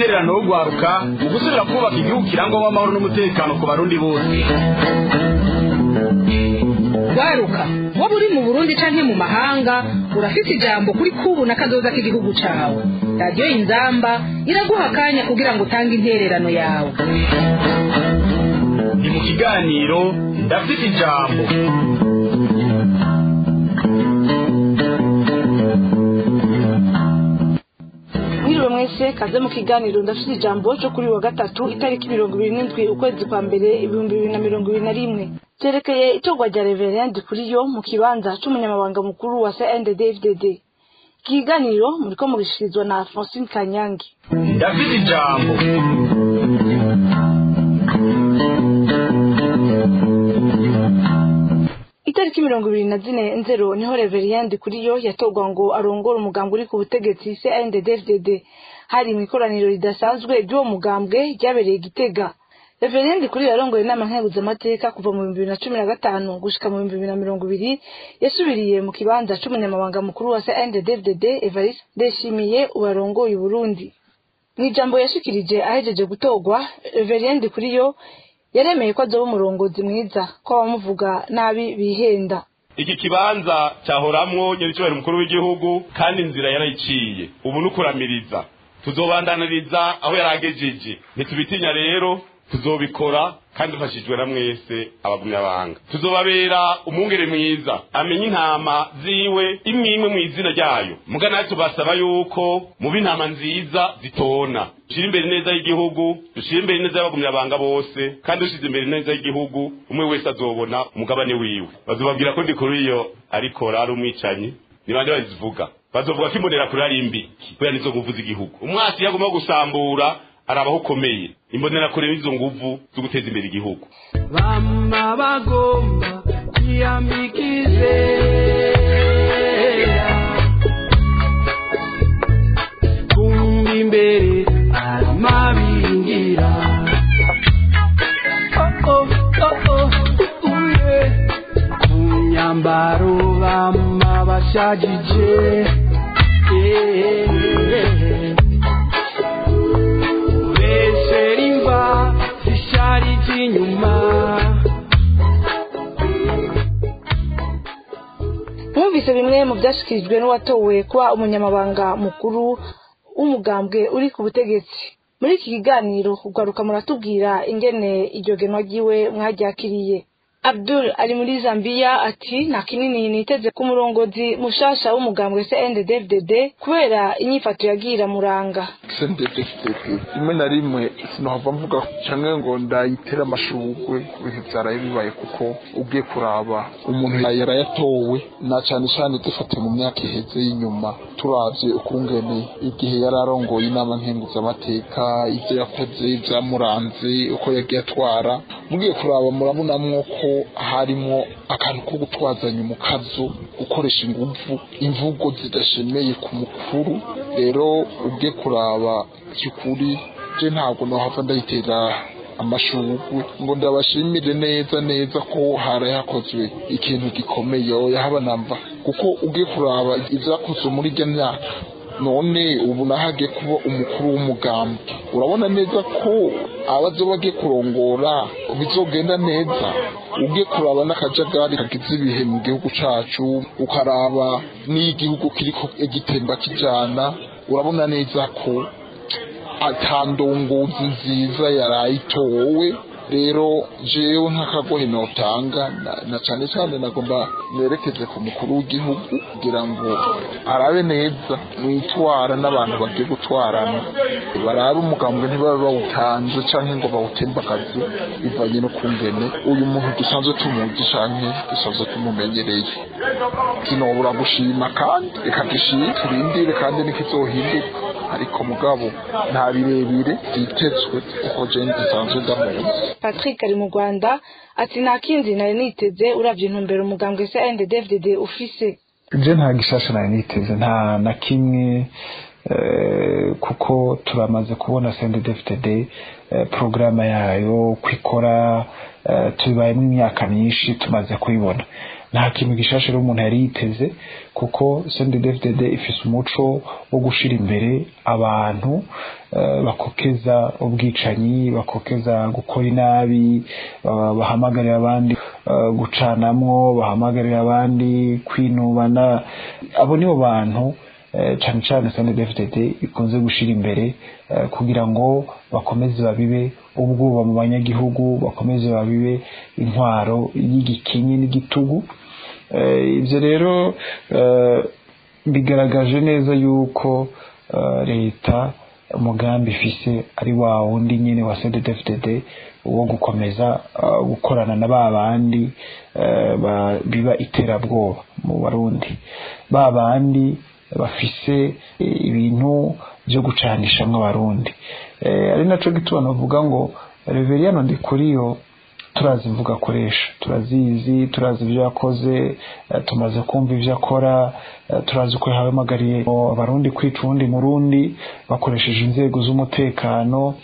intererano yo gwaruka mu gusubira kubaka igihugu kirangwamo amahoro n'umutekano ku barundi bose. Gwaruka waba uri mu Burundi canke mu mahanga urafite ijambo kuri kubu na kazoza k'igihugu cawe. Radio Inzamba iraguha akanya kugira ngo utange intererano yawe. Ni mu kiganiro ndafite ijambo. Mwiriwe mwese kaze mu kiganiro ndafite ijambo cyo kuri wa gatatu itariki 27 ukwezi kwa mbere 2021 cerekeye itogwa rya Reverend Kuriyo mu kibanza c'umunyamabanga mukuru wa CNDD-FDD. Ikiganiro muriko mugishirizwa na Francine Kanyangi. Ndafite ijambo. Itariki 24 niho Reverend Kuriyo yatogwa ngo arongora umugambwe uri ku butegetsi CNDD-FDD. Hari mwikoraniro ridasanzwe ry'uwo mugambwe ryabereye Gitega. Reverend Kuriyo yarongoye inama nkenguzamateka kuva mu 2015 gushika mu 2020 yasubiriye mu kibanza c'umunyamabanga mukuru wa CNDD-FDD Evariste Ndayishimiye ubarongoye Burundi. N'ijambo yashikirije ahejeje gutogwa, Reverend Kuriyo yaremeye ko azoba umurongozi mwiza ko bamuvuga nabi bihenda. Iki kibanza cyahoramwo nyiricyo mukuru w'igihugu kandi inzira yarayiciye. Ubu nukuramiriza tuzobandaniriza aho yaragejeje. Ntitubitinya rero tuzobikora kandi ufashijwe na mwese abagumyabanga. Tuzobabera umwungere mwiza amenye intama ziwe imwe mu izina ryayo. Mugana tubasaba yuko mu bintama nziza zitona. Dushira imbere neza y'igihugu, dushira imbere neza y'abagumyabanga bose kandi dushize imbere neza y'igihugu umwe wese azobona umugabane wiwe. Bazobabwira ko ndi kuri iyo ariko rari umwicanyi nibande bazivuga. Bazovuga ko imbonera kuri ari imbi kuya nizo nguvuza igihugu. Umwasi yagomba gusambura arabaho komeye imbonera kure izo nguvu zo guteza imbere igihugu. Bama bagomba kiyamikize kumbi imbere aramabingira uye kunyambaro bama bashajije Mwumvise bimwe mu byashikirijwe n'uwatowe kuba umunyamabanga mukuru w'umugambwe uri ku butegetsi. Muri iki kiganiro ugaruka muratubwira ingene iryo genwa ryiwe mwaryakiriye. Abdul ari muri Zambia ati nta kinini niteze ku murongozi mushasha w'umugambwe CNDD-FDD kubera inyifato yagira muranga. CNDD-FDD rimwe na rimwe sinahava mvuga canke ngo ndayitera amashurwe ibihe byaraye bibaye kuko ugiye kuraba umuntu yarayatowe na cyane cyane dufate mu myaka iheze y'inyuma turavye ukungene igihe yararongoye inama nkenguzamateka ivyo yakoze byamuranze uko yagiye atwara mugiye kuraba murabonamwo ko harimo akantu ko gutwazanya umukazo gukoresha imvugo zidashemeye ku mukuru. Rero ubwe kuraba cyukuri je ntabwo no hava ndayitera amashurwe ngo ndabashimire neza ko harayakozwe ikintu gikomeye yahaba namba kuko ubwe kuraba ivyakozwe muri rya myaka none ubu nahage kuba umukuru w'umugambwe urabona neza ko abazobagiye kurongora bizogenda neza. Ugiye kuraba n'akajagari kagize ibihe mu gihugu cacu ukaraba n'igihugu kiriko igitemba kijana urabona neza ko atandongozi nziza yarayitowe. Rero jewe nk'akagohe notanga na cyane cyane nagomba nerekeze ku mukuru w'igihugu kugira ngo arabe neza mwitwara n'abantu bagiye gutwarana barabe umugambwe ntibabe bawutanze canke ngo bawutembakaze bivanye no kungene uyu muntu dusanzwe tumuzi canke dusanzwe tumumenyereye. Kinobura gushima kandi ikagishira turindire kandi nikizohinduka ariko mugabo nta birebire byitezwe uko je dusanzwe ndamuzi. Patrick ari mu Rwanda ati nta kindi nari niteze uravye intumbero umugambwe CNDD-FDD ufise. Je nta gishasha nari niteze nta na kimwe kuko turamaze kubona CNDD-FDD programa yayo kwikora tubayemo imyaka myinshi tumaze kuyibona. nta kintu gishasha rero umuntu yari yiteze kuko CNDD-FDD ifise umuco wo gushira imbere abantu bakokeza ubwicanyi bakokeza gukora inabi bahamagarira abandi gucanamwo bahamagarira abandi kwinubana abo nibo bantu cyane cyane CNDD-FDD ikunze gushira imbere kugira ngo bakomeze babibe ubwoba mu banyagihugu bakomeze babibe intwaro y'igikinyi n'igitugu ibyo rero bigaragaje neza yuko leta umugambi ifise ari wa wundi nyine wa CNDD-FDD wo gukomeza gukorana na babandi biba iterabwoba mu Barundi babandi bafise ibintu byo gucanishamwe Abarundi ari naco gituma navuga ngo Reverien Ndikuriyo turazi mvuga akoresha turazizi turazi ibyo yakoze tumaze kumva ibyo akora turazi ko yahamagariye Abarundi kwica uwundi Murundi bakoresheje inzego z'umutekano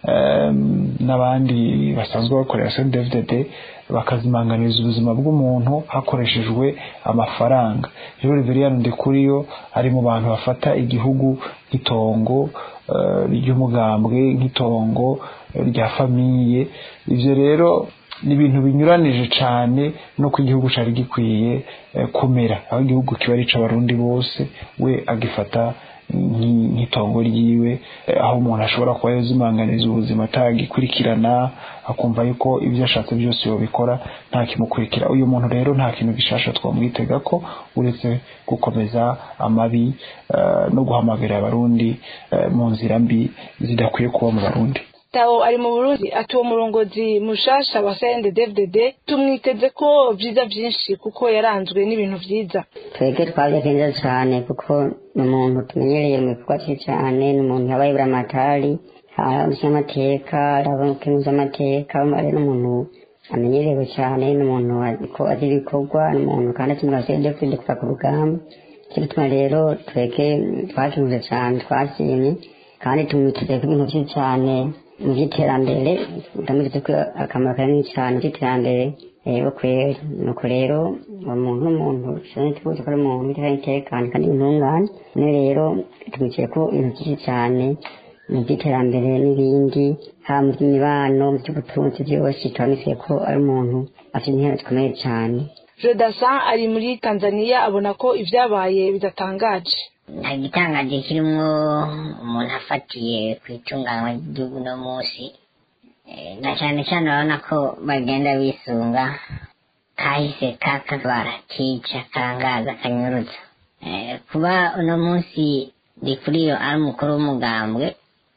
n'abandi basanzwe bakorera CNDD-FDD bakazimanganiza ubuzima bw'umuntu hakoreshejwe amafaranga rero Reverien Ndikuriyo ari mu bantu bafata igihugu nk'itongo ry'umugambwe nk'itongo rya famiye ivyo rero ni ibintu binyuranije cyane no ku gihugu cari gikwiye kumera aho igihugu kiba ari c'Abarundi bose we agifata nk'itongo ryiwe aho umuntu ashobora kuba yozimanganiza ubuzima atagikurikirana akumva yuko ibyo ashatse byose yobikora nta kimukurikira uyu muntu rero nta kintu gishasha twamwitega ko uretse gukomeza amabi no guhamagarira Abarundi mu nzira mbi zidakwiye kuba mu Barundi Tao ari mu Burundi atuwo murongozi mushasha wa CNDD-FDD tumwiteze ko vyiza byinshi kuko yaranzwe n'ibintu vyiza twege twabyagenza cyane kuko n'umuntu tumenyereye mu bikorwa cyane n'umuntu yabaye buramatari amateka arabakenza amateka ari n'umuntu amenyerewe cyane n'umuntu ko azi ibikorwa n'umuntu kandi kimwe CNDD-FDD kuva ku rugamba kituma rero twege twakinze cyane twashimye kandi tumwiteze ko ibintu byinshi cyane mu by'iterambere ndamutse ko akamaro kanini cyane by'iterambere kwera nuko rero umuntu cyane tuzi ko ari umuntu w'iterambere kandi intungane ne rero tumwikiye ko ibintu byinshi cyane mu by'iterambere n'ibindi haba mu by'imibano mu by'ubutunzi byose tubonetse ko ari umuntu afite intera zikomeye cyane Jodasan ari muri Tanzania abona ko ivyabaye bidatangaje nta gitangaje kirimo umuntu afatiye ku itunganywa ry'igihugu no munsi na cyane cyane urabona ko bagenda bisunga kahise kakabara kica kangaza kanyurutsa kuba uno munsi Ndikuriyo ari umukuru w'umugambwe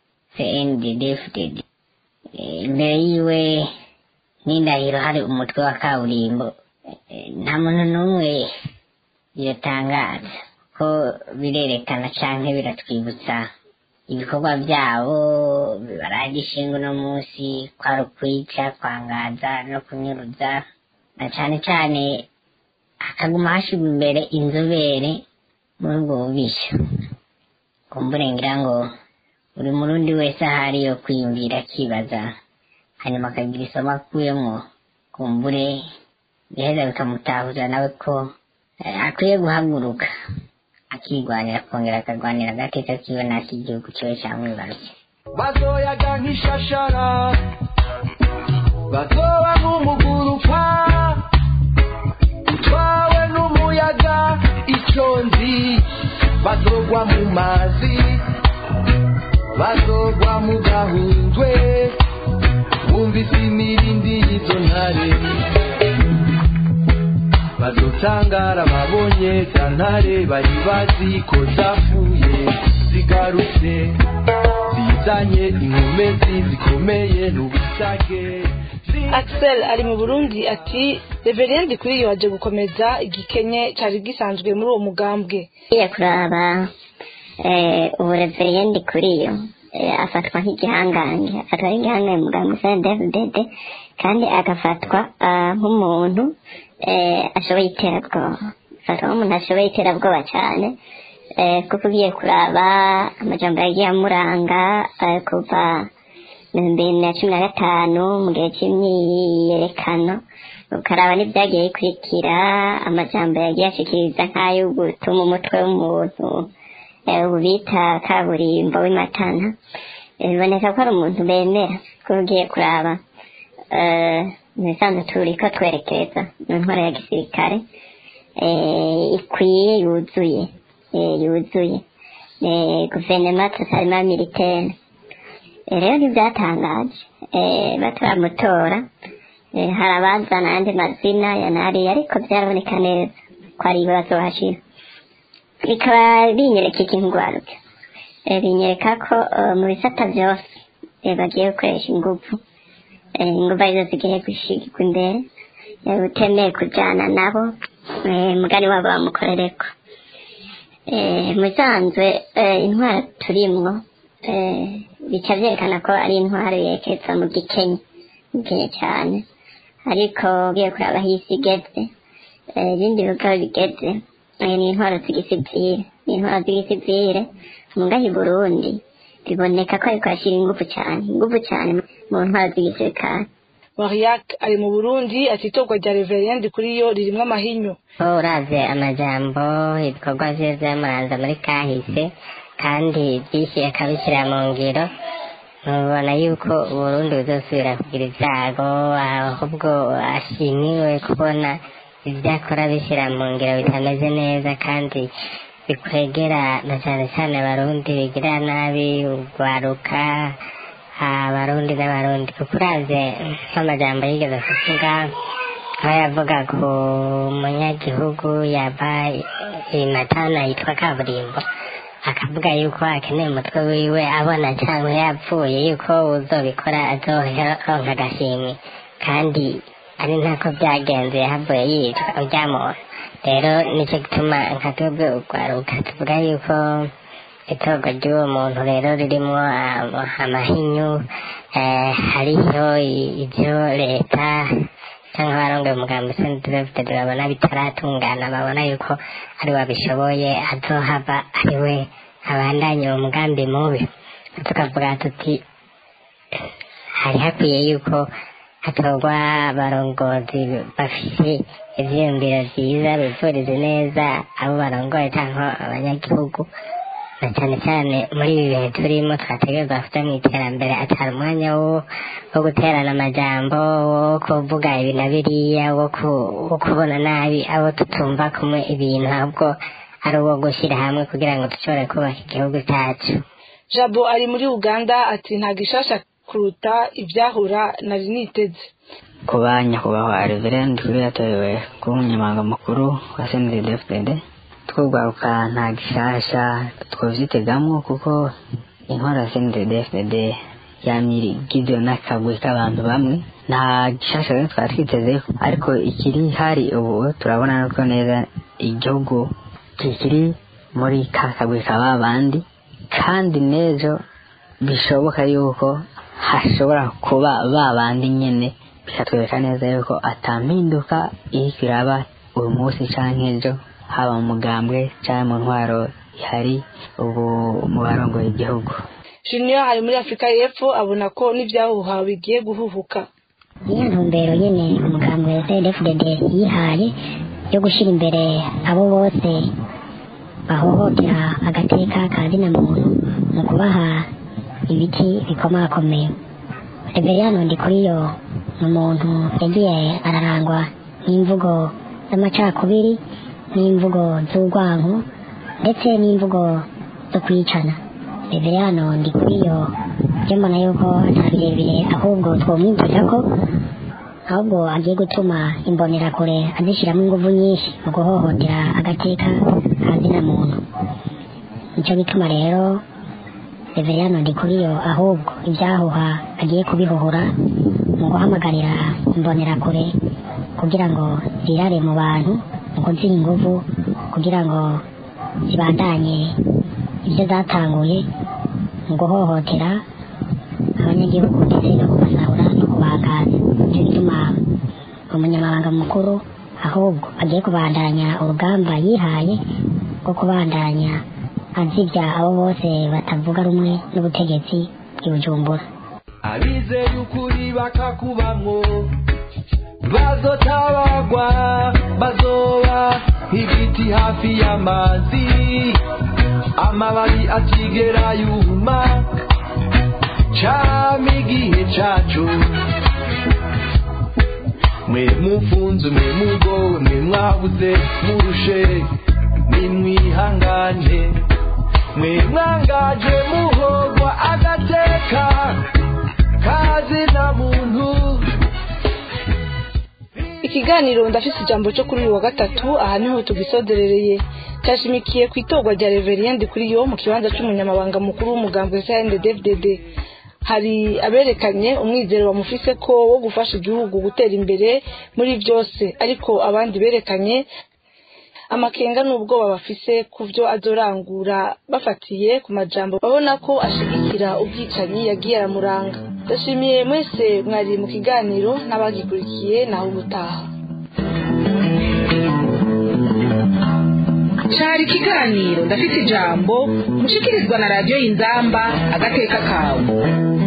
CNDD-FDD imbere yiwe n'indahiro hari umutwe wa kaburimbo nta muntu n'umwe yotangaza ko birerekana canke biratwibutsa ibikorwa byabo baragishinga uno munsi kwari ukwica kwangaza no kunyuruza na cane cane hakaguma hashirwa imbere inzobere muri ubwo bubisha kumbure ngira ngo buri Murundi wese ahari yo kwiyumvira akibaza hanyuma akagira isomo akuyemwo kumbure biheza bikamutahuza nawe ko akwiye guhaguruka akigwanira kongera akagwanira agateka kiwe n'ak'igihugu cyowe cyamwibarutse bazoyaga nk'ishashara bazoba nk'umuguruka utwawe n'umuyaga iconzi bazogwa mu mazi bazogwa mu gahundwe bumvise imirindi y'izo ntare bazotangara babonye za ntare bari bazi ko zapfuye zigarutse zizanye inkomezi zikomeye n'ubusage Axel ari mu Burundi ati Reverien Ndikuriyo waje gukomeza igikenye cari gisanzwe muri uwo mugambwe kuraba ubu Reverien Ndikuriyo afatwa nk'igihangange afatwa nk'igihangange mu mugambwe CNDD-FDD kandi agafatwa nk'umuntu ashoboye iterabwoba afatwa nk'umuntu ashoboye iterabwoba cyane kuko ugiye kuraba amajambo yagiye amuranga kuva 2015 mu gihe cy'imyiyerekano ukaraba n'ibyagiye bikurikira amajambo yagiye ashikiriza nk'ayo gutuma umutwe w'umuntu bita kaburimbo w'imatana biboneka ko ari umuntu bemera ko ugiye kuraba nisanzwe turiko twerekeza mu ntwaro ya gisirikare ikwiye yuzuye guverinoma totalement militaire rero ntibyatangaje bataramutora hari abazana andi mazina ya nariya ariko byaraboneka neza ko ari ibibazo hashira bikaba binyereka ikintu gwaruka binyereka ko mu bisata byose bagiye gukoresha ingufu arizo zigiye gushigirwa imbere utemeye kujyana nabo mugari wabo bamukorereko musanzwe intwaro turimwo bica byerekana ko ari intwaro yerekeza mu gikenye cyane ariko ugiye kuraba aho isi igeze ibindi bihugu aho bigeze ni intwaro z'igisivire mungahe i Burundi biboneka ko ariko hashyira ingufu cyane mu ntwaro z'igisirikare. Mariak ari mu Burundi atitorwa rya Reverend kuri yo ririmo amahinyu. Uraze amajambo ibikorwa vye vyamuranza muri kahise kandi byinshi akabishyira mu ngiro ubona yuko Burundi buzosubira kugira ibyago ahubwo ashimiwe kubona ibyakora bishyira mu ngiro bitameze neza kandi bikwegera na cyane cyane abarundi bigira nabi ugwaruka abarundi n'abarundi kuko uraze nk'amajambo yigeze kuvuga aho yavuga ku munyagihugu yaba imatana yitwa kaburimbo akavuga yuko akeneye umutwe wiwe abona cyangwa yapfuye yuko uzobikora azoronka agashimwe kandi ari ntako byagenze yahavuye yitwa uryamora rero nicyo gituma nka twebwe ugwaruka tuvuga yuko itorwa ry'uwo muntu rero ririmo amahinyu hariho ibyo leta cyangwa abarongoye umugambi CNDD-FDD babona bitaratungana babona yuko ari wabishoboye azohava ari we abandanye uwo mugambi mubi tukavuga tuti hari hakwiye yuko hatorwa abarongozi bafite ivyiyumviro vyiza bivurize neza abo barongoye cyangwa abanyagihugu na cyane cyane muri ibi bihe turimo twategerezwa kuja mu iterambere atari umwanya wo guterana amajambo wo kuvuga ibi na biriya wo kubona nabi abo tutumva kumwe ibintu ahubwo ari uwo gushyira hamwe kugira ngo dushobore kubaka igihugu cyacu. Jabo ari muri Uganda ati nta gishasha kuruta ibyahura nari niteze. Kuba nyakubahwa Reverend kuri yatorewe kuba umunyamabanga mukuru wa CNDD-FDD twugaruka nta gishasha twovyitegamo kuko intwaro ya CNDD-FDD yamirigize n'akagwi k'abantu bamwe nta gishasha rero twari twiteze ariko ikiri hari ubu turabona ko neza igihugu kikiri muri kakagwi k'aba bandi kandi nejo bishoboka yuko hashobora kuba babandi nyene bikatwereka neza yuko atampinduka iriko iraba uyu munsi canke ejo haba mu mugambwe cyangwa mu ntwaro ihari ubu mu barongoye igihugu. Junior ari muri Afrika y'Epfo abona ko n'ibyahuha bigiye guhuhuka. Iyo ntumbero nyene umugambwe wa CNDD-FDD yihaye yo gushyira imbere abo bose bahohotera agateka kazina muntu mu kubaha ibiti bikomakomeye. Reveriyano Ndikuriyo ni umuntu yagiye ararangwa n'imvugo z'amacakubiri n'imvugo z'urwanko ndetse n'imvugo zo kwicana. Reveriyano Ndikuriyo byo mbona yuko atari birebire ahubwo twomwibwira ko ahubwo agiye gutuma imbonerakure azishyiramo ingufu nyinshi mu guhohotera agateka kazina muntu. Nicyo bituma rero Reveriyano Ndikuriyo ahubwo ibyahuha agiye kubihuhura mu guhamagarira imbonerakure kugira ngo zirare mu bantu mu kuziha ingufu kugira ngo zibandanye ibyo zatanguye mu guhohotera abanyagihugu ndetse no kubasahura no kubangaza. Nicyo gituma umunyamabanga mukuru ahubwo agiye kubandanya urugamba yihaye rwo kubandanya azibya abo bose batavuga rumwe n'ubutegetsi bw'i Bujumbura. Abizeye ukuri bakakubamwo bazotabagwa bazoba igiti hafi y'amazi amababi atigera yuma cama igihe cacu mwe mufunze mwe mugowe mwe mwabuze murushe nimwihangane mwe mwangaje muhogwa agateka kazi na muntu. Ikiganiro ndafise ijambo cyo kuri uyu wa gatatu aha niho tugisoderereye cyashimikiye ku itorwa rya Reverien Ndikuriyo mu kibanza cy'umunyamabanga mukuru w'umugambwe CNDD-FDD. Hari aberekanye umwizero bamufise ko wo gufasha igihugu gutera imbere muri byose, ariko abandi berekanye amakenga n'ubwoba bafise ku byo azorangura bafatiye ku majambo babona ko ashigikira ubwicanyi yagiye aramuranga. Ndashimiye mwese mwari mu kiganiro n'abagikurikiye naho ubutaha. Cari ikiganiro ndafite ijambo mushikirizwa na Radio Inzamba agateka kawe.